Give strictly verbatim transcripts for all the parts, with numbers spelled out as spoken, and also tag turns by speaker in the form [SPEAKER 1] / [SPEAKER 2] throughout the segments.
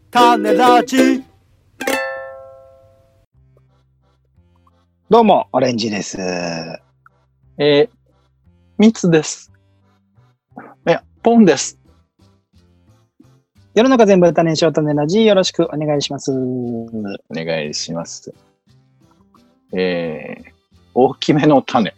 [SPEAKER 1] 種ラジ。
[SPEAKER 2] どうも、オレンジです。
[SPEAKER 3] えー、ミツです。いや、ポンです。
[SPEAKER 2] 世の中全部種しよう種ラジ、よろしくお願いします。
[SPEAKER 3] お願いします。えー、大きめの種。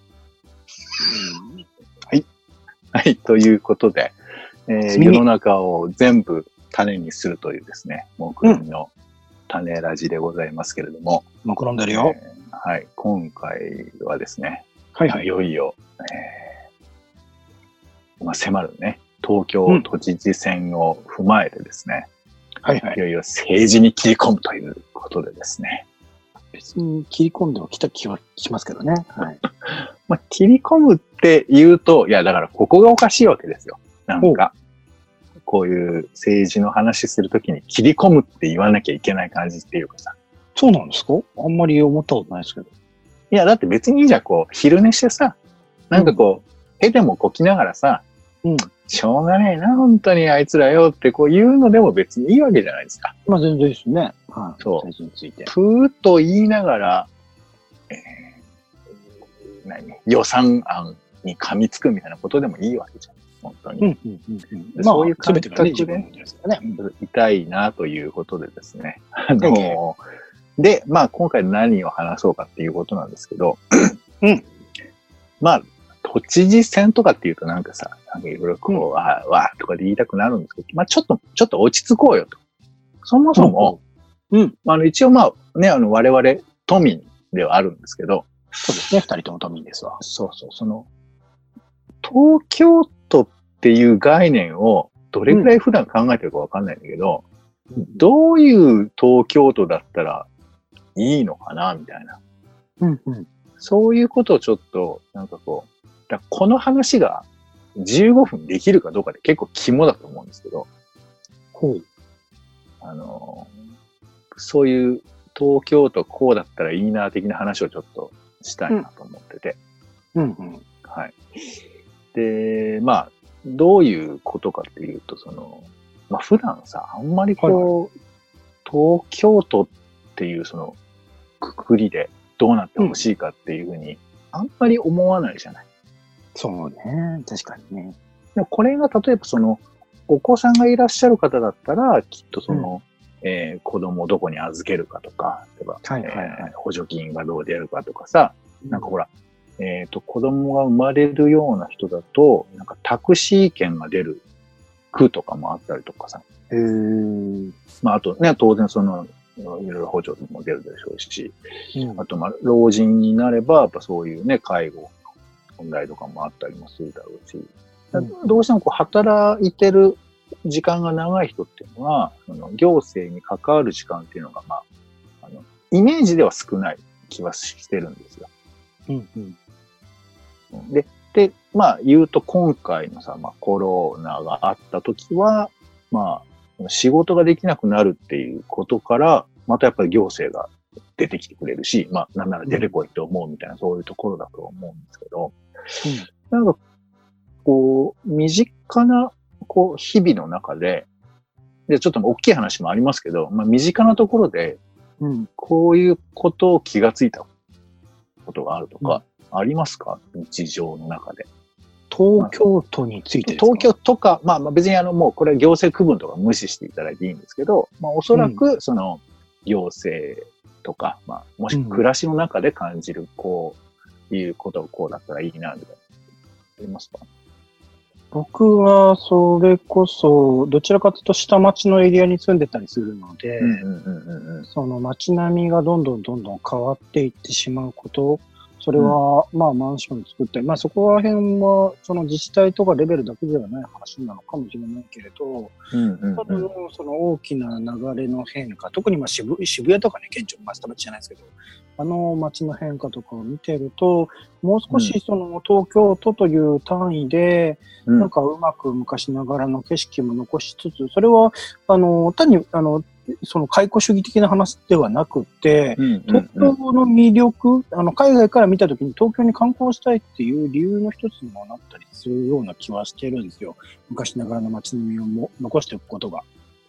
[SPEAKER 3] はい。はい、ということで、えー、世の中を全部種にするというですね、目論みの種ラジでございますけれども。
[SPEAKER 2] 目論んでるよ、
[SPEAKER 3] えー。はい、今回はですね、
[SPEAKER 2] はいはい、
[SPEAKER 3] いよいよ、えーまあ、迫るね、東京都知事選を踏まえてですね、うん、はいはい、いよいよ政治に切り込むということでですね。
[SPEAKER 2] 別に切り込んではきた気はしますけどね。はい。
[SPEAKER 3] まあ、切り込むって言うと、いや、だからここがおかしいわけですよ。なんか、こういう政治の話するときに切り込むって言わなきゃいけない感じっていうかさ。
[SPEAKER 2] そうなんですか？あんまり思ったことないですけど。
[SPEAKER 3] いや、だって別にいいじゃん、こう、昼寝してさ、なんかこう、うん、絵でもこきながらさ、うん、しょうがねえな、本当にあいつらよってこう言うのでも別にいいわけじゃないですか。
[SPEAKER 2] まあ全然ですね。
[SPEAKER 3] はい。そう。
[SPEAKER 2] 政治について。
[SPEAKER 3] ふーっと言いながら、えー、何予算案に噛みつくみたいなことでもいいわけじゃん。本当に。うんうんうんうん、そういう感覚で、ね、いたいなということでですね。あの、で、まあ今回何を話そうかっていうことなんですけど、うん。まあ、都知事選とかっていうとなんかさ、なんかいろいろこう、うん、わーわーとかで言いたくなるんですけど、まあちょっと、ちょっと落ち着こうよと。そもそも、うん、うん、あの一応まあね、あの我々都民ではあるんですけど、
[SPEAKER 2] そうですね、二人とも都民ですわ。
[SPEAKER 3] そうそう、その、東京都っていう概念をどれくらい普段考えてるかわかんないんだけど、うん、どういう東京都だったらいいのかなみたいな、うんうん。そういうことをちょっと、なんかこう、だこの話がじゅうごふんできるかどうかで結構肝だと思うんですけど、ほう。あの、そういう東京都こうだったらいいな的な話をちょっとしたいなと思ってて。うんうん。はい。で、まあ、どういうことかっていうと、その、まあ普段さ、あんまりこう、はいはい、東京都っていうその、くくりでどうなってほしいかっていうふうに、あんまり思わないじゃない。
[SPEAKER 2] そうね。確かにね。
[SPEAKER 3] でもこれが例えばその、お子さんがいらっしゃる方だったら、きっとその、うん、えー、子供をどこに預けるかとか、例えば、はいはいはいえー、補助金がどう出るかとかさ、うん、なんかほら、えっと、子供が生まれるような人だと、なんかタクシー券が出る区とかもあったりとかさ。へー。まあ、あとね、当然その、いろいろ補助も出るでしょうし、うん、あと、まあ、老人になれば、やっぱそういうね、介護の問題とかもあったりもするだろうし、うん、どうしてもこう、働いてる時間が長い人っていうのは、その行政に関わる時間っていうのが、まあ、あの、イメージでは少ない気はしてるんですよ。うんうん、で、で、まあ、言うと今回のさ、まあ、コロナがあった時は、まあ、仕事ができなくなるっていうことから、またやっぱり行政が出てきてくれるし、まあ、なんなら出てこいと思うみたいな、そういうところだと思うんですけど、うん、なんか、こう、身近な、こう、日々の中で、で、ちょっと大きい話もありますけど、まあ、身近なところで、うん、こういうことを気がついたことがあるとか、うん、ありますか？日常の中で。
[SPEAKER 2] 東京都についてですか？
[SPEAKER 3] 東京とか、まあ別にあのもうこれは行政区分とか無視していただいていいんですけど、まあおそらくその行政とか、うん、まあもし暮らしの中で感じるこういうことをこうだったらいいな、みたいな。ありますか？
[SPEAKER 2] 僕はそれこそどちらかというと下町のエリアに住んでたりするので、その街並みがどんどんどんどん変わっていってしまうこと、それは、まあ、マンション作ったり、まあ、そこら辺は、その自治体とかレベルだけではない話なのかもしれないけれど、多分、その大きな流れの変化、特にまあ渋、渋谷とかね、県庁、まあ、下町じゃないですけど、あの街の変化とかを見てると、もう少しその東京都という単位で、なんかうまく昔ながらの景色も残しつつ、それは、あの、単に、あの、その解雇主義的な話ではなくて、うんうんうん、東京の魅力、あの海外から見たときに東京に観光したいっていう理由の一つにもなったりするような気はしてるんですよ。昔ながらの街並みをも残しておくことが。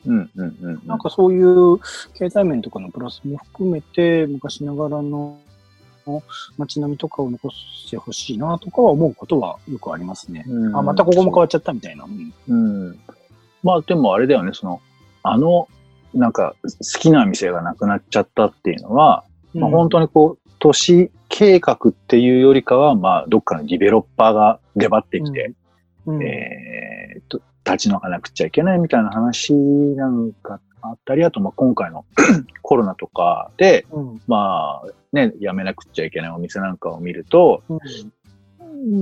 [SPEAKER 3] うんうんうん、
[SPEAKER 2] なんかそういう経済面とかのプラスも含めて、昔ながらの街並みとかを残してほしいなとかは思うことはよくありますね。うん、あ、またここも変わっちゃったみたいな。
[SPEAKER 3] うん。うん、まあでもあれだよね、その、あの、なんか好きな店がなくなっちゃったっていうのは、うん、まあ、本当にこう、都市計画っていうよりかは、まあ、どっかのディベロッパーが出張ってきて、うん、えー、と、立ち退かなくちゃいけないみたいな話なんかあったり、あと、まあ、今回のコロナとかで、うん、まあ、ね、やめなくちゃいけないお店なんかを見ると、うん、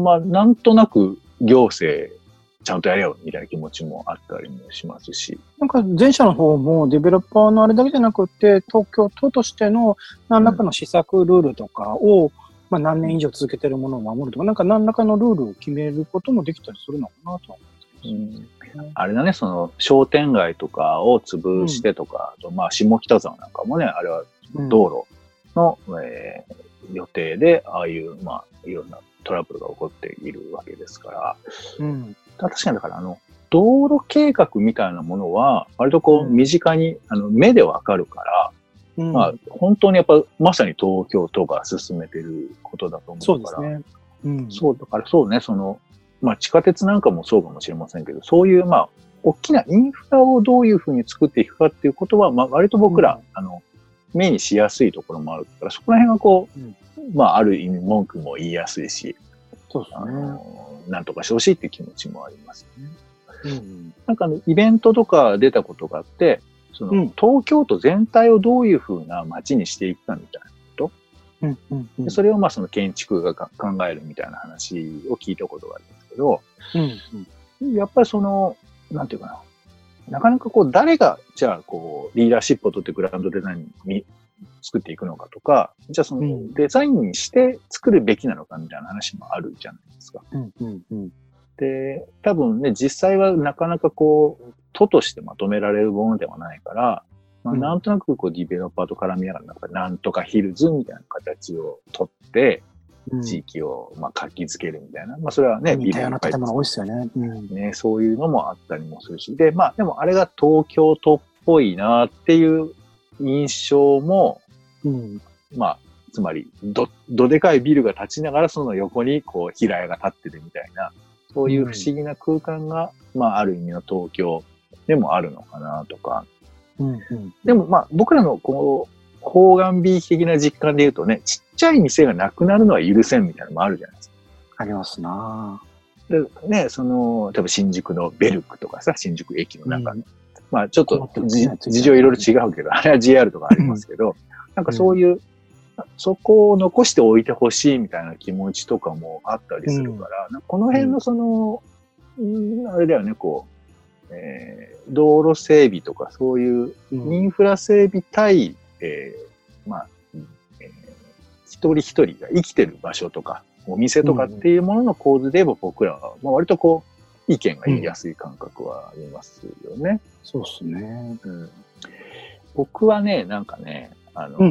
[SPEAKER 3] まあ、なんとなく行政、ちゃんとやれよみたいな気持ちもあったりもしますし。
[SPEAKER 2] なんか前者の方もデベロッパーのあれだけじゃなくて、東京都としての何らかの施策ルールとかを、うん、まあ何年以上続けてるものを守るとか、なんか何らかのルールを決めることもできたりするのかなと思うんですけど、
[SPEAKER 3] うん。あれだね、その商店街とかを潰してとか、うん、まあ下北沢なんかもね、あれは道路の、うん、えー、予定で、ああいう、まあいろんなトラブルが起こっているわけですから、うん、確かにだからあの、道路計画みたいなものは、割とこう、身近に、うん、あの、目でわかるから、うん、まあ、本当にやっぱ、まさに東京都が進めてることだと思うから。そうですね。うん、そう、だからそうね、その、まあ、地下鉄なんかもそうかもしれませんけど、そういう、まあ、大きなインフラをどういうふうに作っていくかっていうことは、まあ、割と僕ら、うん、あの、目にしやすいところもあるから、そこら辺はこう、うん、まあ、ある意味文句も言いやすいし、
[SPEAKER 2] そうですね。
[SPEAKER 3] あの、なんとかしてほしいっていう気持ちもありますね。うんうん、なんかあの、イベントとか出たことがあって、その、うん、東京都全体をどういうふうな街にしていくかみたいなこと。うんうんうん、でそれをまあその建築が考えるみたいな話を聞いたことがあるんですけど、うんうん、やっぱりその、なんていうかな。なかなかこう、誰が、じゃあこう、リーダーシップを取ってグランドデザインに作っていくのかとか、じゃあそのデザインにして作るべきなのかみたいな話もあるじゃないですか。うんうんうん、で、多分ね、実際はなかなかこう、都としてまとめられるものではないから、まあ、なんとなくこう、ディベロッパーと絡みながら、なんかなんとかヒルズみたいな形を取って、地域をまあ活気づけるみたいな。まあそれはね、
[SPEAKER 2] 似たような建物多いですよね。
[SPEAKER 3] うん、ね、そういうのもあったりもするし。で、まあでもあれが東京都っぽいなっていう印象も、うん、まあ、つまり、ど、どでかいビルが立ちながらその横にこう平屋が立ってるみたいな、そういう不思議な空間が、うん、まあある意味の東京でもあるのかなとか。うんうん、でもまあ僕らのこう、方眼美的な実感で言うとね、ちっちゃい店がなくなるのは許せんみたいなのもあるじゃないですか。
[SPEAKER 2] ありますな
[SPEAKER 3] ぁ。でね、その、例えば新宿のベルクとかさ、新宿駅の中の、うん、まあちょっと事情いろいろ違うけど、あれは ジェイアール とかありますけど、うん、なんかそういう、うん、そこを残しておいてほしいみたいな気持ちとかもあったりするから、うん、この辺のその、うん、あれだよね、こう、えー、道路整備とかそういうインフラ整備対、えー、まあ、えー、一人一人が生きてる場所とか、お店とかっていうものの構図で言えば僕らは、まあ、割とこう、意見が言いやすい感覚はありますよね。うん、
[SPEAKER 2] そうですね、
[SPEAKER 3] うん。僕はね、なんかね、あの、うん、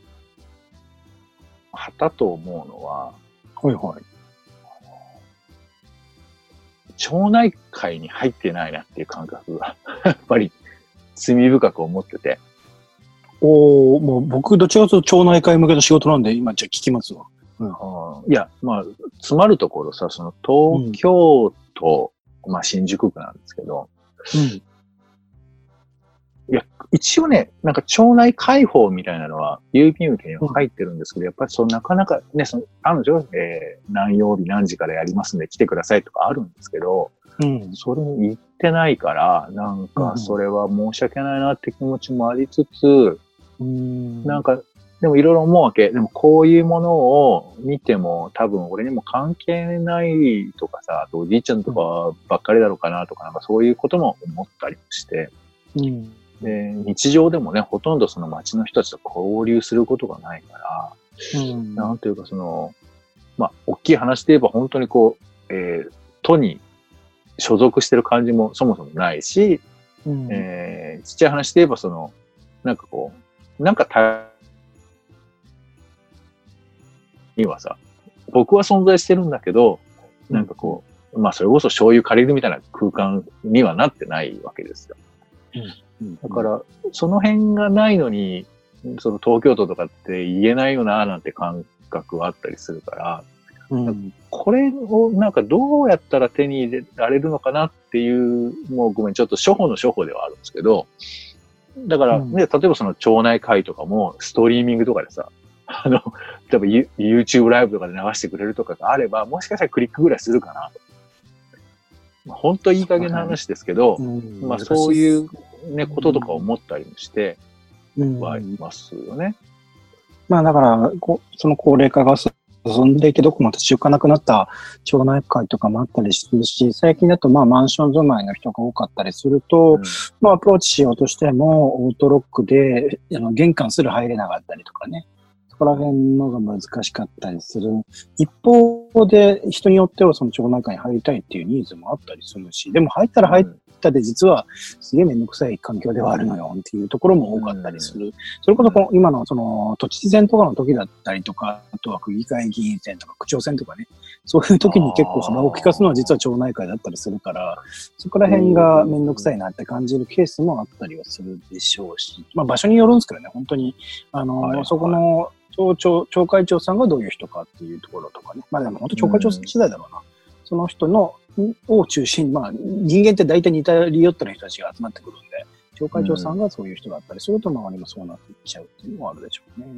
[SPEAKER 3] はたと思うのは、
[SPEAKER 2] はいはい。
[SPEAKER 3] 町内会に入ってないなっていう感覚が、やっぱり罪深く思ってて。
[SPEAKER 2] おお、もう僕どちらかというと町内会向けの仕事なんで、今じゃあ聞きますわ。
[SPEAKER 3] うん、いや、まあ、詰まるところさ、その東京都、うん、まあ新宿区なんですけど、うん、いや、一応ね、なんか町内会報みたいなのは郵便受けには入ってるんですけど、うん、やっぱりそうなかなかね、その、あるんですよ、えー、何曜日何時からやりますんで来てくださいとかあるんですけど、うん、それに行ってないから、なんかそれは申し訳ないなって気持ちもありつつ、うん、なんか、でもいろいろ思うわけ。でもこういうものを見ても多分俺にも関係ないとかさ、あとおじいちゃんとかばっかりだろうかなとか、なんかそういうことも思ったりもして、うん、で日常でもね、ほとんどその街の人たちと交流することがないから、うん、なんというかその、まあ、大きい話で言えば本当にこう、えー、都に所属してる感じもそもそもないし、うん、えー、ちっちゃい話で言えばその、なんかこう、なんかた、にはさ、僕は存在してるんだけど、なんかこう、まあそれこそ醤油借りるみたいな空間にはなってないわけですよ。 うん、だから、その辺がないのに、その東京都とかって言えないよな、なんて感覚はあったりするから、うん、これをなんかどうやったら手に入れられるのかなっていう、もうごめん、ちょっと初歩の初歩ではあるんですけど、だからね、うん、例えばその町内会とかもストリーミングとかでさ、あの、例えば YouTube ライブとかで流してくれるとかがあれば、もしかしたらクリックぐらいするかなと。まあ、本当いい加減な話ですけど、うん、まあそういうね、こととか思ったりもしてはいますよね。
[SPEAKER 2] うん、まあだからこ、その高齢化が進んでいてどこまで続かなくなった町内会とかもあったりするし、最近だとまあマンション住まいの人が多かったりすると、うん、まあアプローチしようとしてもオートロックであの玄関すら入れなかったりとかね。そこら辺のが難しかったりする。一方で人によってはその町内会に入りたいっていうニーズもあったりするし、でも入ったら入ったで実はすげえめんどくさい環境ではあるのよっていうところも多かったりする。それこそ今のその都知事選とかの時だったりとか、あとは区議会議員選とか区長選とかね、そういう時に結構幅を利かすのは実は町内会だったりするから、そこら辺がめんどくさいなって感じるケースもあったりはするでしょうし、まあ場所によるんですけどね、本当に、あの、はいはい、そこの町長、町会長さんがどういう人かっていうところとかね。まあでも本当町会長次第だろうな。うん、その人の、を中心に、まあ人間って大体似たり寄ったような人たちが集まってくるんで、町会長さんがそういう人だったりすると周りもそうなっていっちゃうっていうのはあるでしょうね。うん、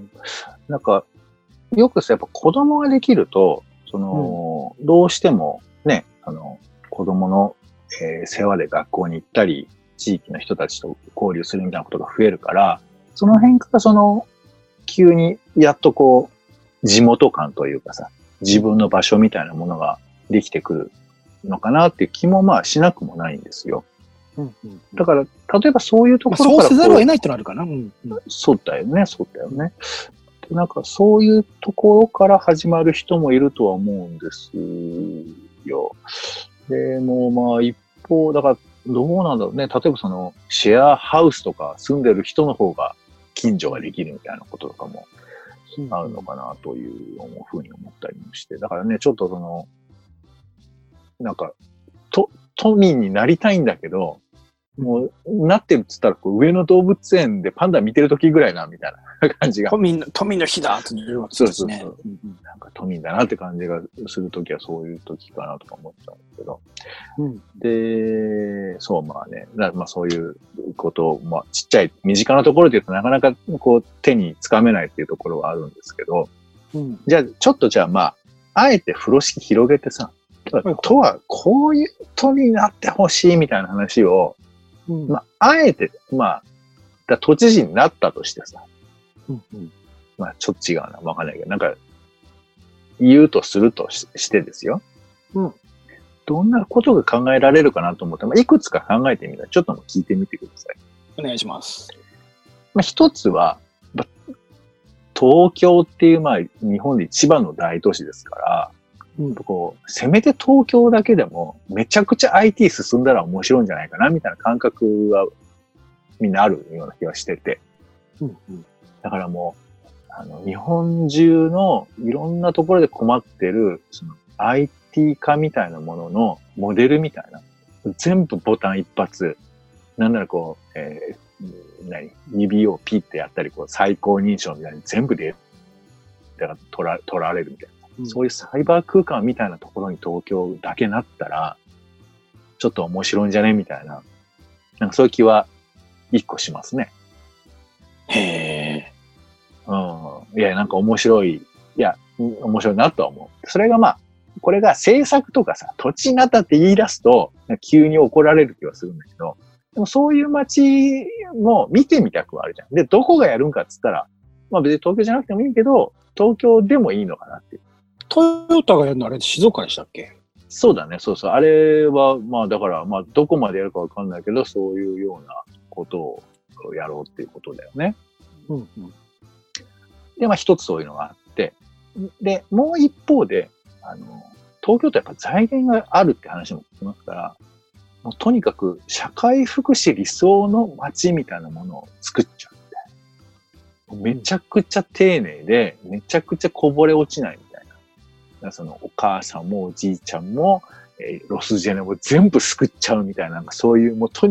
[SPEAKER 3] なんか、よくさ、やっぱ子供ができると、その、うん、どうしてもね、あの、子供の、えー、世話で学校に行ったり、地域の人たちと交流するみたいなことが増えるから、その辺からその、急にやっとこう、地元感というかさ、自分の場所みたいなものができてくるのかなっていう気もまあしなくもないんですよ。うんうん、だから、例えばそういうところからこう、まあ、
[SPEAKER 2] そうせざるを得ないってのあるかな。うんうん、
[SPEAKER 3] そうだよね、そうだよね。なんかそういうところから始まる人もいるとは思うんですよ。でもまあ一方、だからどうなんだろうね。例えばそのシェアハウスとか住んでる人の方が近所ができるみたいなこととかもあるのかなというふうに思ったりもして。だからね、ちょっとその、なんか、と、都民になりたいんだけど、もう、なってるっつったら、上野動物園でパンダ見てる時ぐらいな、みたいな感じが。
[SPEAKER 2] 都民の、都民の日だって言うわけですね。そうそうそう。
[SPEAKER 3] なんか都民だなって感じがする時はそういう時かなとか思っちゃうんですけど。うん、で、そう、まあね、まあそういうことを、まあちっちゃい、身近なところで言うとなかなかこう手につかめないっていうところはあるんですけど、うん、じゃあ、ちょっとじゃあまあ、あえて風呂敷広げてさ、都はこういう都になってほしいみたいな話を、うん、まあ、あえて、まあ、だ都知事になったとしてさ、うんうん、まあ、ちょっと違うな、わかんないけど、なんか、言うとすると し, してですよ、うん。どんなことが考えられるかなと思って、まあ、いくつか考えてみたら、ちょっとも聞いてみてください。
[SPEAKER 2] お願いします。
[SPEAKER 3] まあ、一つは、まあ、東京っていう、まあ、日本で一番の大都市ですから、うん、こうせめて東京だけでもめちゃくちゃ アイティー 進んだら面白いんじゃないかなみたいな感覚はみんなあるような気がしてて、うんうん、だからもうあの日本中のいろんなところで困ってるその アイティー 化みたいなもののモデルみたいな全部ボタン一発なんならこう、えー、何指をピッてやったりこう最高認証みたいに全部で取ら、取られるみたいな。そういうサイバー空間みたいなところに東京だけなったら、ちょっと面白いんじゃねみたいな。なんかそういう気は一個しますね。
[SPEAKER 2] へ
[SPEAKER 3] ー。うん。いや、なんか面白い。いや、面白いなとは思う。それがまあ、これが政策とかさ、土地なたって言い出すと、急に怒られる気はするんだけど、でもそういう街も見てみたくはあるじゃん。で、どこがやるんかっつったら、まあ別に東京じゃなくてもいいけど、東京でもいいのかなっていう。
[SPEAKER 2] トヨタがやるのあれ静岡でしたっけ？
[SPEAKER 3] そうだね、そうそう。あれは、まあだから、まあどこまでやるかわかんないけど、そういうようなことをやろうっていうことだよね。うんうん。で、まあ一つそういうのがあって、で、もう一方で、あの、東京都やっぱ財源があるって話も聞きますから、もうとにかく社会福祉理想の街みたいなものを作っちゃうみたいな。めちゃくちゃ丁寧で、めちゃくちゃこぼれ落ちないみたいな。そのお母さんもおじいちゃんも、えー、ロスジェネも全部救っちゃうみたいな、なんかそういうもうとにかく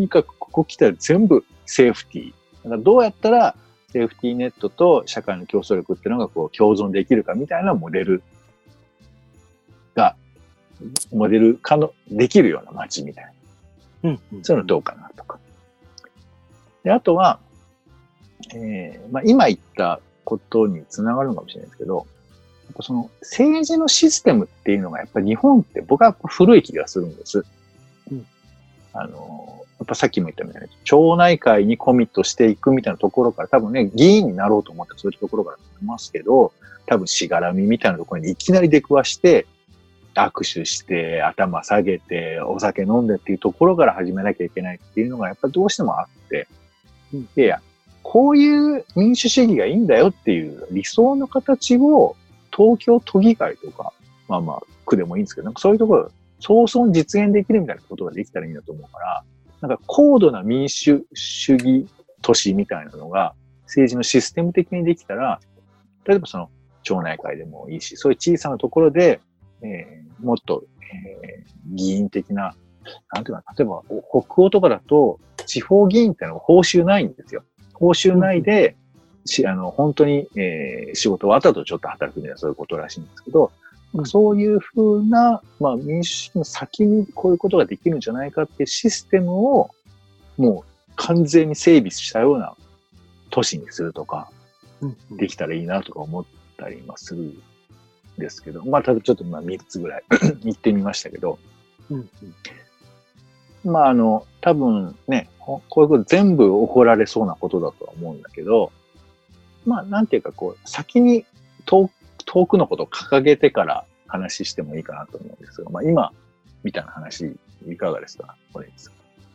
[SPEAKER 3] こ来たら全部セーフティー。だからどうやったらセーフティーネットと社会の競争力っていうのがこう共存できるかみたいなモデルが、モデル化のできるような街みたいな。うんうん、そういうのどうかなとか。で、あとは、えー、まあ今言ったことにつながるのかもしれないですけど、やっぱその政治のシステムっていうのがやっぱり日本って僕は古い気がするんです。うん、あの、やっぱさっきも言ったみたいに町内会にコミットしていくみたいなところから多分ね、議員になろうと思ってそういうところから思いますけど、多分しがらみみたいなところにいきなり出くわして、握手して、頭下げて、お酒飲んでっていうところから始めなきゃいけないっていうのがやっぱどうしてもあって、うん、いや、こういう民主主義がいいんだよっていう理想の形を東京都議会とか、まあまあ区でもいいんですけど、なんかそういうところ、早々実現できるみたいなことができたらいいんだと思うから、なんか高度な民主主義都市みたいなのが政治のシステム的にできたら、例えばその町内会でもいいし、そういう小さなところで、えー、もっと、えー、議員的な、なんていうか、例えば北欧とかだと地方議員ってのは報酬ないんですよ。報酬ないで、うん、しあの本当に、えー、仕事終わった後ちょっと働くみたいなそういうことらしいんですけど、うん、そういうふうな、まあ民主主義の先にこういうことができるんじゃないかっていうシステムをもう完全に整備したような都市にするとか、うんうん、できたらいいなとか思ったりもするんですけど、まあただちょっと今みっつぐらい言ってみましたけど、うんうん、まああの多分ね、こういうこと全部起こられそうなことだとは思うんだけど、まあなんていうかこう先に遠遠くのことを掲げてから話してもいいかなと思うんですが、まあ今みたいな話いかがですか、これです。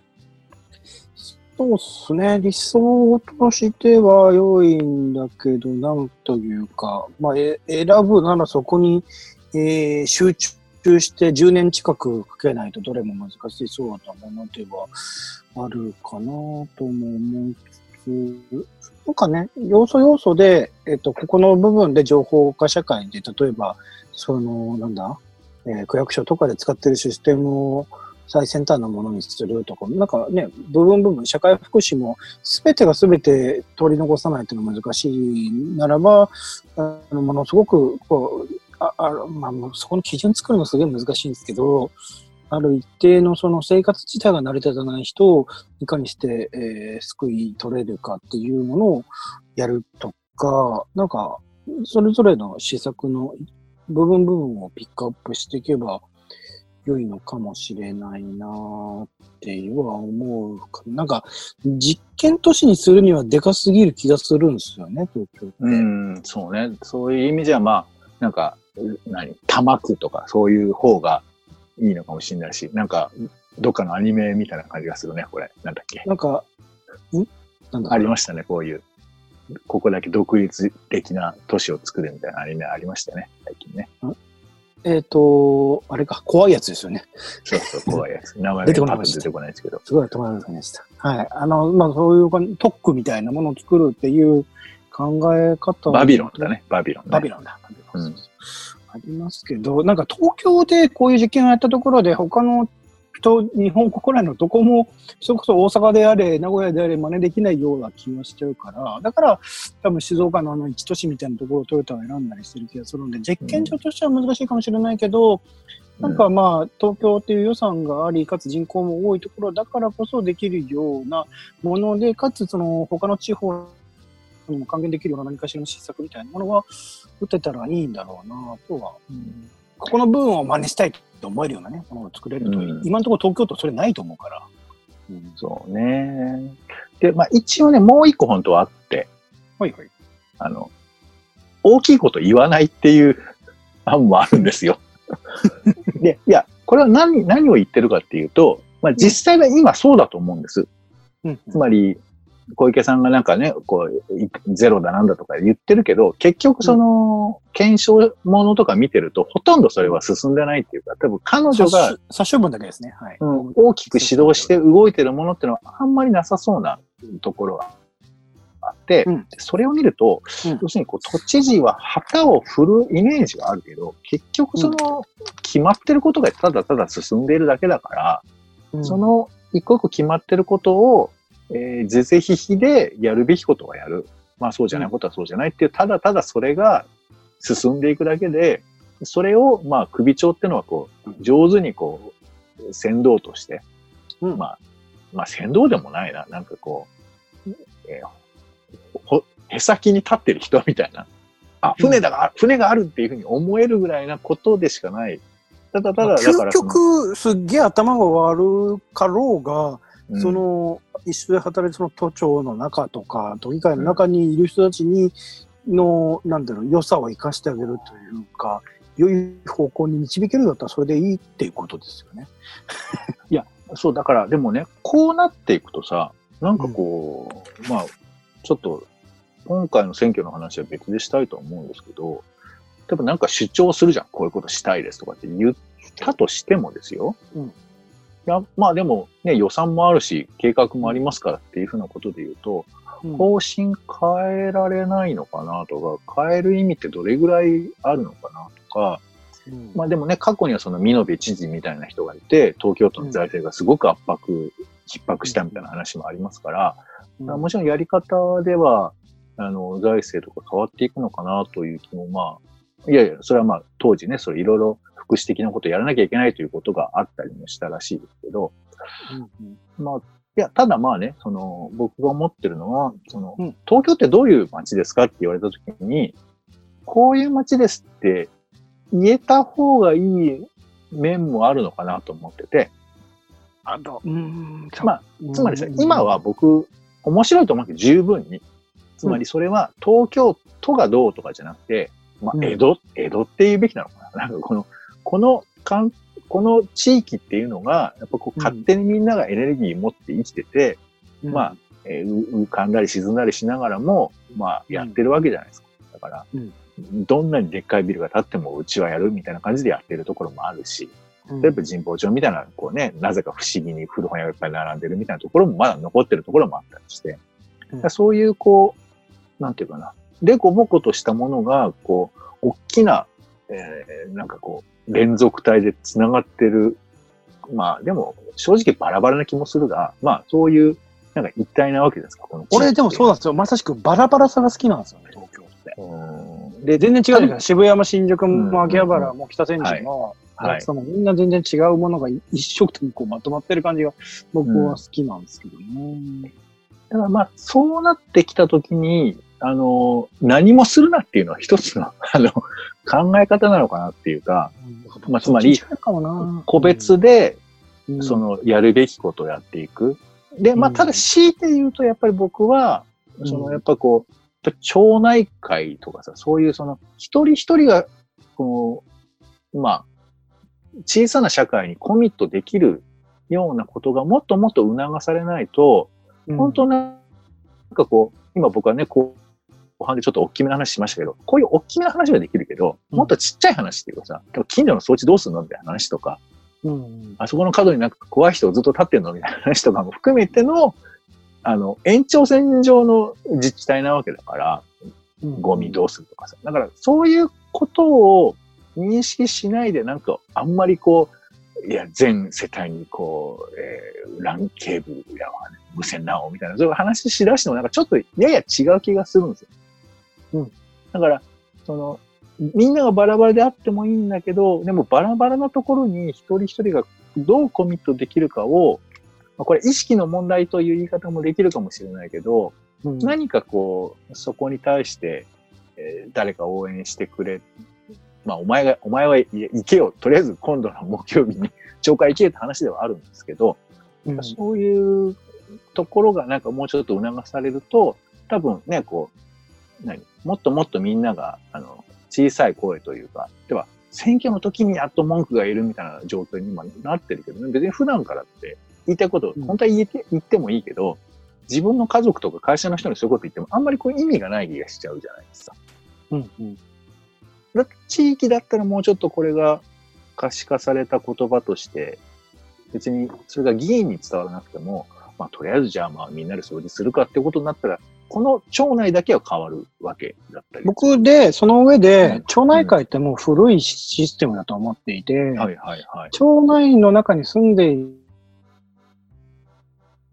[SPEAKER 2] そうですね。理想としては良いんだけど、なんというか、まあ、え選ぶならそこに、えー、集中してじゅうねん近くかけないとどれも難しそうなものではあるかなとも思いつつ、なんかね、要素要素で、えっと、ここの部分で情報化社会で、例えば、その、なんだ、えー、区役所とかで使ってるシステムを最先端のものにするとか、なんかね、部分部分、社会福祉も全てが全て取り残さないというのが難しいならば、あのものすごく、こう、ああまあ、そこの基準作るのすげえ難しいんですけど、ある一定のその生活自体が成り立たない人をいかにして、えー、救い取れるかっていうものをやるとか、なんか、それぞれの施策の部分部分をピックアップしていけば良いのかもしれないなっていうは思うかな。なんか、実験都市にするにはでかすぎる気がするんですよね、東京って。
[SPEAKER 3] うん、そうね。そういう意味じゃ、まあ、なんか、何、多摩区とかそういう方がいいのかもしれないし、なんか、どっかのアニメみたいな感じがするね、これ。なんだっけ。
[SPEAKER 2] なんか、ん
[SPEAKER 3] なんだありましたね、こういう。ここだけ独立的な都市を作るみたいなアニメありましたね、最近ね。
[SPEAKER 2] えっ、ー、と、あれか、怖いやつですよね。
[SPEAKER 3] そうそう、怖いやつ。名前がパッと出てこないですけど。
[SPEAKER 2] すごい止まらなくなりました。はい。あの、まあ、そういう特区みたいなものを作るっていう考え方
[SPEAKER 3] バビロンだね、バビロン、ね。
[SPEAKER 2] バビロンだ。バビロン、うん、ありますけど、なんか東京でこういう実験をやったところで、他の人、日本国内のどこも、それこそ大阪であれ、名古屋であれ、真似できないような気がしちゃうから、だから、多分静岡のあの一都市みたいなところをトヨタが選んだりしてる気がするので、実験場としては難しいかもしれないけど、うん、なんかまあ、東京っていう予算があり、かつ人口も多いところだからこそできるようなもので、かつその他の地方にも還元できるような何かしらの施策みたいなものが打てたらいいんだろうなとは、うん、ここの部分を真似したいと思えるようなね、ものを作れると、うん、今のところ東京都それないと思うから。
[SPEAKER 3] うん、そうね。で、まあ一応ね、もう一個本当はあって、
[SPEAKER 2] はいはい。
[SPEAKER 3] あの、大きいこと言わないっていう案もあるんですよ。で、いや、これは何、何を言ってるかっていうと、まあ実際は今そうだと思うんです。うん、つまり、小池さんがなんかね、こう、ゼロだなんだとか言ってるけど、結局その、検証ものとか見てると、ほとんどそれは進んでないっていうか、多分彼女が、
[SPEAKER 2] 殺処分だけですね。はい。
[SPEAKER 3] うん、大きく指導して動いてるものっていうのはあんまりなさそうなところがあって、うん、それを見ると、うん、要するにこう、都知事は旗を振るイメージがあるけど、結局その、決まってることがただただ進んでいるだけだから、うん、その、一個一個決まってることを、 えー、是々非々でやるべきことはやる。まあそうじゃないことはそうじゃないっていう、ただただそれが進んでいくだけで、それを、まあ首長っていうのはこう、上手にこう、先導として、うん、まあ、まあ先導でもないな、なんかこう、えー、ほ、へさきに立ってる人みたいな。あ、船だが、うん、船があるっていうふうに思えるぐらいなことでしかない。ただただ、だから。
[SPEAKER 2] 究極、すっげえ頭が悪かろうが、うん、その、一緒で働いてその都庁の中とか、都議会の中にいる人たちに、の、なんだろう、良さを生かしてあげるというか、良い方向に導けるんだったらそれでいいっていうことですよね。
[SPEAKER 3] いや、そう、だから、でもね、こうなっていくとさ、なんかこう、うん、まあ、ちょっと、今回の選挙の話は別でしたいと思うんですけど、例えばなんか主張するじゃん。こういうことしたいですとかって言ったとしてもですよ。うん、いや、まあでもね、予算もあるし、計画もありますからっていうふうなことで言うと、うん、方針変えられないのかなとか、変える意味ってどれぐらいあるのかなとか、うん、まあでもね、過去にはその美濃部知事みたいな人がいて、東京都の財政がすごく圧迫、逼迫したみたいな話もありますから、うん、もちろんやり方では、あの、財政とか変わっていくのかなという気も、まあ、いやいや、それはまあ、当時ね、それいろいろ福祉的なことをやらなきゃいけないということがあったりもしたらしいですけど、うんうん、まあ、いや、ただまあね、その、僕が思ってるのは、その、うん、東京ってどういう街ですかって言われたときに、こういう街ですって言えた方がいい面もあるのかなと思ってて、
[SPEAKER 2] あと、うん、
[SPEAKER 3] まあ、つまりさ、今は僕、面白いと思うけど十分に、つまりそれは東京都がどうとかじゃなくて、まあ、江戸、うん、江戸って言うべきなのかな。なんかこの、この、かんこの地域っていうのが、やっぱこう勝手にみんながエネルギー持って生きてて、うん、まあ、えー、浮かんだり沈んだりしながらも、まあ、やってるわけじゃないですか。だから、うん、どんなにでっかいビルが建ってもうちはやるみたいな感じでやってるところもあるし、例えば神保町みたいな、こうね、なぜか不思議に古本屋がいっぱい並んでるみたいなところもまだ残ってるところもあったりして、うん、そういうこう、なんていうかな、でこぼことしたものが、こう、大きな、えー、なんかこう、連続体で繋がってる。まあ、でも、正直バラバラな気もするが、まあ、そういう、なんか一体なわけですか、この
[SPEAKER 2] 俺、でもそうなんですよ。まさしくバラバラさが好きなんですよね、東京って。うんで、全然違うじゃないですか。渋谷も新宿も秋葉原も北千住も、はい、みんな全然違うものが一色にこうまとまってる感じが僕は好きなんですけどね。うん、
[SPEAKER 3] だからまあ、そうなってきたときに、あの、何もするなっていうのは一つの、あの、考え方なのかなっていうか、うん、まあ、つまり、個別で、うん、その、やるべきことをやっていく。で、まあ、ただ強いて言うと、やっぱり僕は、うん、その、やっぱこう、町内会とかさ、そういうその、一人一人が、こう、まあ、小さな社会にコミットできるようなことがもっともっと促されないと、うん、本当なんかこう、今僕はね、こう、後半でちょっと大きめな話しましたけど、こういう大きめな話はできるけど、もっとちっちゃい話っていうかさ、近所の掃除どうすんのみたいな話とか、うん、あそこの角になんか怖い人ずっと立ってんのみたいな話とかも含めての、あの、延長線上の自治体なわけだから、うん、ゴミどうするとかさ。だからそういうことを認識しないでなんかあんまりこう、いや、全世帯にこう、えー、ランケーブルやわ、ね、無線 ラン みたいな、そういう話しだしてもなんかちょっとやや違う気がするんですよ。うん。だから、その、みんながバラバラであってもいいんだけど、でもバラバラなところに一人一人がどうコミットできるかを、まあ、これ意識の問題という言い方もできるかもしれないけど、うん、何かこう、そこに対して、えー、誰か応援してくれ、まあお前が、お前は行けよ、とりあえず今度の木曜日に町会行けって話ではあるんですけど、うん、そういうところがなんかもうちょっと促されると、多分ね、こう、何もっともっとみんなが、あの、小さい声というか、では、選挙の時にやっと文句がいるみたいな状況に今なってるけどね、別に普段からって言いたいこと、本当は言って、言ってもいいけど、自分の家族とか会社の人にそういうこと言ってもあんまりこう意味がない気がしちゃうじゃないですか。うんうん。だって地域だったらもうちょっとこれが可視化された言葉として、別にそれが議員に伝わらなくても、まあとりあえずじゃあまあみんなで掃除するかってことになったら、この町内だけは変わるわけだったり。
[SPEAKER 2] 僕で、その上で、うん、町内会ってもう古いシステムだと思っていて、はいはいはい、町内の中に住んでい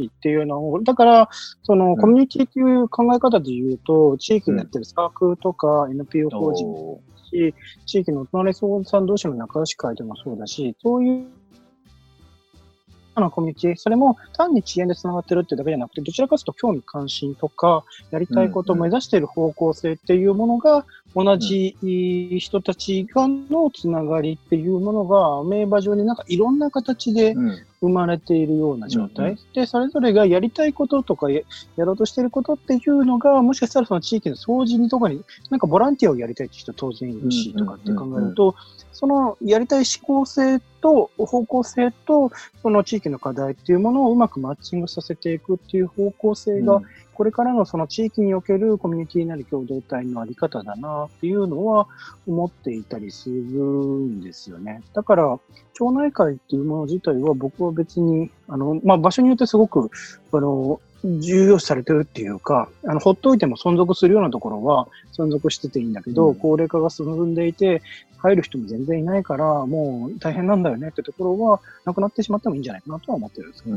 [SPEAKER 2] っていうのを、だから、そのコミュニティっていう考え方で言うと、地域にやってるサークルとか エヌピーオー 法人もそうだし、地域のお隣さん同士の仲良し会でもそうだし、そういうのコミュニティ、それも単に遅延で繋がってるってだけじゃなくて、どちらかというと興味関心とか、やりたいことを目指している方向性っていうものが、同じ人たちがのつながりっていうものが、名場上になんかいろんな形で生まれているような状態。うんうん、で、それぞれがやりたいこととかや、やろうとしていることっていうのが、もしかしたらその地域の掃除にとかに、なんかボランティアをやりたいって人当然いるし、とかって考えると、そのやりたい思考性と方向性と、その地域の課題っていうものをうまくマッチングさせていくっていう方向性が、うん、これからのその地域におけるコミュニティなり共同体のあり方だなっていうのは思っていたりするんですよね。だから、町内会っていうもの自体は僕は別に、あの、まあ、場所によってすごく、あの、重要視されてるっていうか、あの、ほっといても存続するようなところは存続してていいんだけど、うん、高齢化が進んでいて、入る人も全然いないから、もう大変なんだよねってところは、なくなってしまってもいいんじゃないかなとは思ってるんですけど。うん、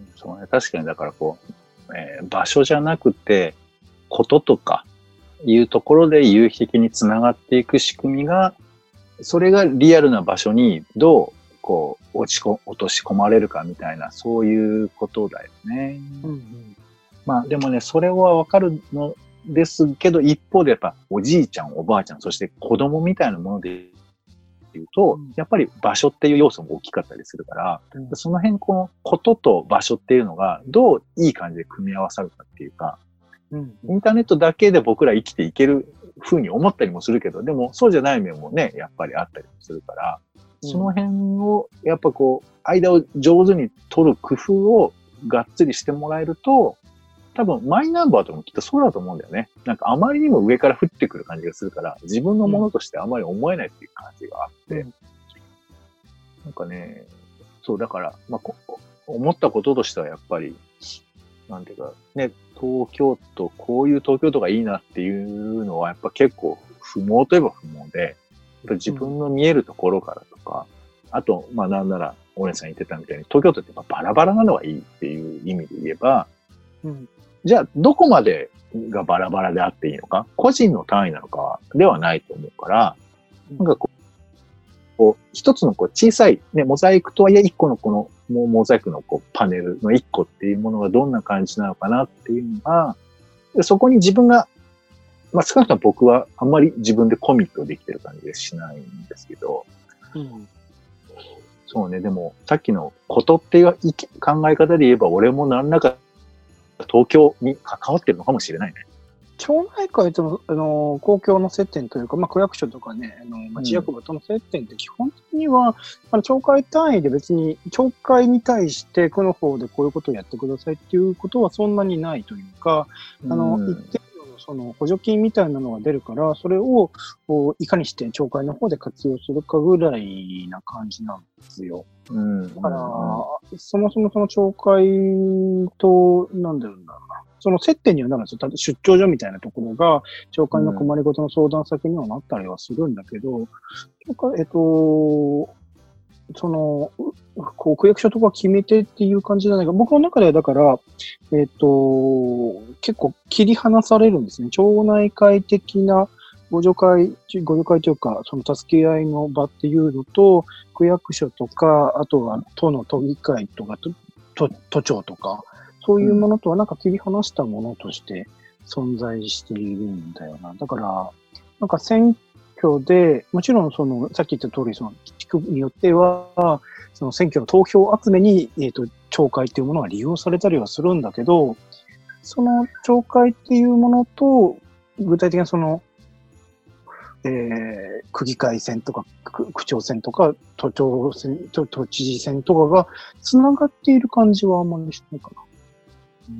[SPEAKER 3] そうね。確かに、だからこう、えー、場所じゃなくて、こととかいうところで有機的につながっていく仕組みが、それがリアルな場所にどう、こう、落ちこ、落とし込まれるかみたいな、そういうことだよね。うんうん、まあでもね、それはわかるのですけど、一方でやっぱおじいちゃん、おばあちゃん、そして子供みたいなもので言うと、うん、やっぱり場所っていう要素も大きかったりするから、うん、その辺このことと場所っていうのがどういい感じで組み合わさるかっていうか、うん、インターネットだけで僕ら生きていける風に思ったりもするけど、でもそうじゃない面もね、やっぱりあったりもするから、その辺を、やっぱこう、間を上手に取る工夫をがっつりしてもらえると、多分マイナンバーとかもきっとそうだと思うんだよね。なんかあまりにも上から降ってくる感じがするから、自分のものとしてあまり思えないっていう感じがあって、うん、なんかね、そうだから、まあ、思ったこととしてはやっぱり、なんていうか、ね、東京都、こういう東京都がいいなっていうのはやっぱ結構不毛といえば不毛で、自分の見えるところからとか、うん、あと、まあなんなら、お姉さん言ってたみたいに、東京都ってやっぱバラバラなのがいいっていう意味で言えば、うん、じゃあ、どこまでがバラバラであっていいのか、個人の単位なのかではないと思うから、なんかこう、こう一つのこう小さい、ね、モザイクとはいえ一個のこの、もうモザイクのこうパネルの一個っていうものがどんな感じなのかなっていうのが、そこに自分がまあ、少なくとも僕はあんまり自分でコミットできてる感じがしないんですけど、うん、そうね、でも、さっきのことっていう考え方で言えば、俺も何らか東京に関わってるのかもしれないね。
[SPEAKER 2] 町内会との、あの、公共の接点というか、まあ、区役所とかね、あの、町役場との接点って基本的には、うん、あの、町会単位で別に、町会に対して区の方でこういうことをやってくださいっていうことはそんなにないというか、あの、うん、一定その補助金みたいなのが出るから、それをいかにして町会の方で活用するかぐらいな感じなんですよ。うん、だから、うん、そもそもその町会と、なんだろうな、その接点にはなるんですよ。出張所みたいなところが、町会の困りごとの相談先にはなったりはするんだけど、うん、えっと、その、こう、区役所とか決めてっていう感じじゃないか。僕の中ではだから、えっと、結構切り離されるんですね。町内会的な互助会、互助会というか、その助け合いの場っていうのと、区役所とか、あとは都の都議会とか、都、都庁とか、そういうものとはなんか切り離したものとして存在しているんだよな。だから、なんか選で、もちろんその、さっき言った通り、その、地区によっては、その選挙の投票集めに、えっと、町会っていうものが利用されたりはするんだけど、その町会っていうものと、具体的なその、えー、区議会選とか、区、区長選とか、都庁選、都、都知事選とかが繋がっている感じはあんまりしないかな。
[SPEAKER 3] うん、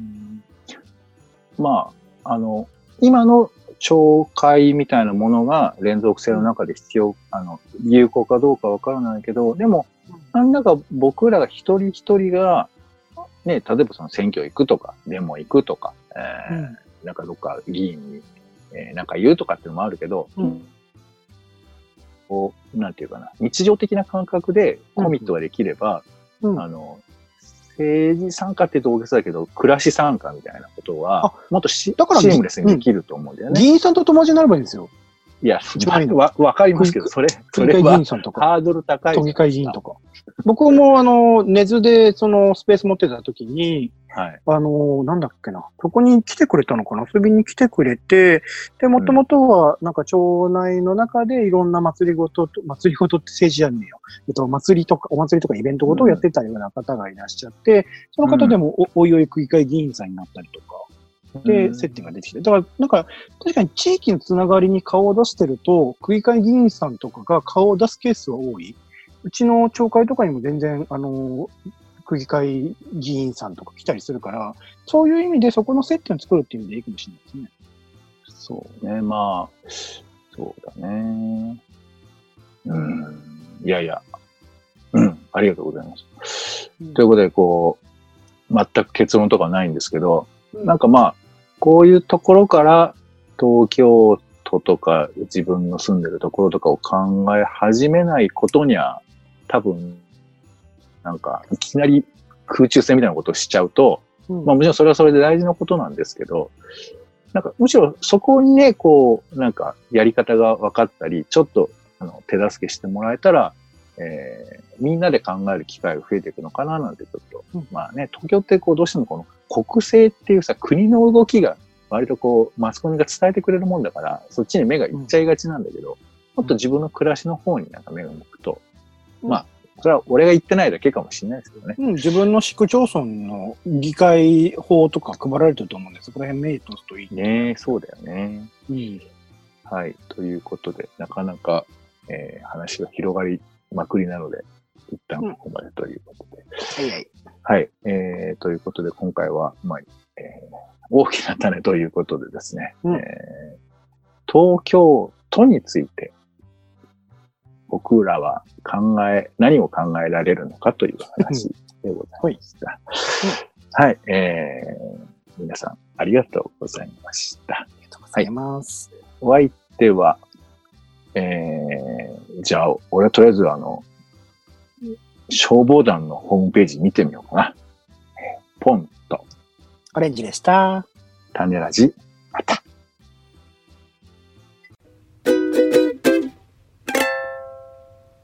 [SPEAKER 3] まあ、あの、今の町会みたいなものが連続性の中で必要、あの、有効かどうかわからないけど、でも、なんだか僕らが一人一人が、ね、例えばその選挙行くとか、デモ行くとか、えーうん、なんかどっか議員に、えー、なんか言うとかっていうのもあるけど、うん、なんていうかな、日常的な感覚でコミットができれば、うん、あの、 政治参加って言うと大げさだけど、暮らし参加みたいなことは、もっとしだからシームレスにできると思うんだよね。
[SPEAKER 2] 議員さんと友達になればいいんですよ。
[SPEAKER 3] いや、わ、わかりますけど、それ、それは、ハードル高い。
[SPEAKER 2] 都議会議員とか。僕も、あの、根津で、その、スペース持ってた時に、はい。あの、なんだっけな。そこに来てくれたのかな、遊びに来てくれて、で、もともとは、なんか、町内の中でいろんな祭りごと、祭りごとって政治じゃねえよ。えっと、祭りとか、お祭りとかイベントごとをやってたような方がいらっしゃって、その方でもお、おいおい区議会議員さんになったりとか。で、接点が出てきて。だから、なんか、確かに地域のつながりに顔を出してると、区議会議員さんとかが顔を出すケースは多い。うちの町会とかにも全然、あの、区議会議員さんとか来たりするから、そういう意味でそこの接点を作るっていう意味でいいかもしれないですね。
[SPEAKER 3] そうね、まあ、そうだね。うん。いやいや、うん、ありがとうございます。うん、ということで、こう、全く結論とかないんですけど、うん、なんかまあ、こういうところから東京都とか自分の住んでるところとかを考え始めないことには多分なんかいきなり空中戦みたいなことをしちゃうと、うん、まあもちろんそれはそれで大事なことなんですけど、なんかむしろそこにね、こうなんかやり方が分かったり、ちょっとあの手助けしてもらえたら、えー、みんなで考える機会が増えていくのかななんてちょっと、うん、まあね、東京ってこうどうしてもこの国政っていうさ、国の動きが割とこう、マスコミが伝えてくれるもんだから、そっちに目がいっちゃいがちなんだけど、うん、もっと自分の暮らしの方になんか目が向くと、うん、まあ、それは俺が言ってないだけかもしれないですけどね。
[SPEAKER 2] うん、自分の市区町村の議会法とか配られてると思うんです。そこら辺目通すといい。
[SPEAKER 3] ねえ、そうだよね。
[SPEAKER 2] うん。
[SPEAKER 3] はい。ということで、なかなか、えー、話が広がりまくりなので、一旦ここまでということで。
[SPEAKER 2] うん、はいはい。
[SPEAKER 3] はい。えー、ということで、今回は、まあ、えー、大きな種ということでですね、うん、えー、東京都について、僕らは考え、何を考えられるのかという話でございました。はい、はい。えー、皆さん、ありがとうございました。
[SPEAKER 2] ありがとうございます。
[SPEAKER 3] はい、お相手は、えー、じゃあ、俺はとりあえずあの、消防団のホームページ見てみようかな。ポンと。
[SPEAKER 2] オレンジでした。
[SPEAKER 3] 種ラジ。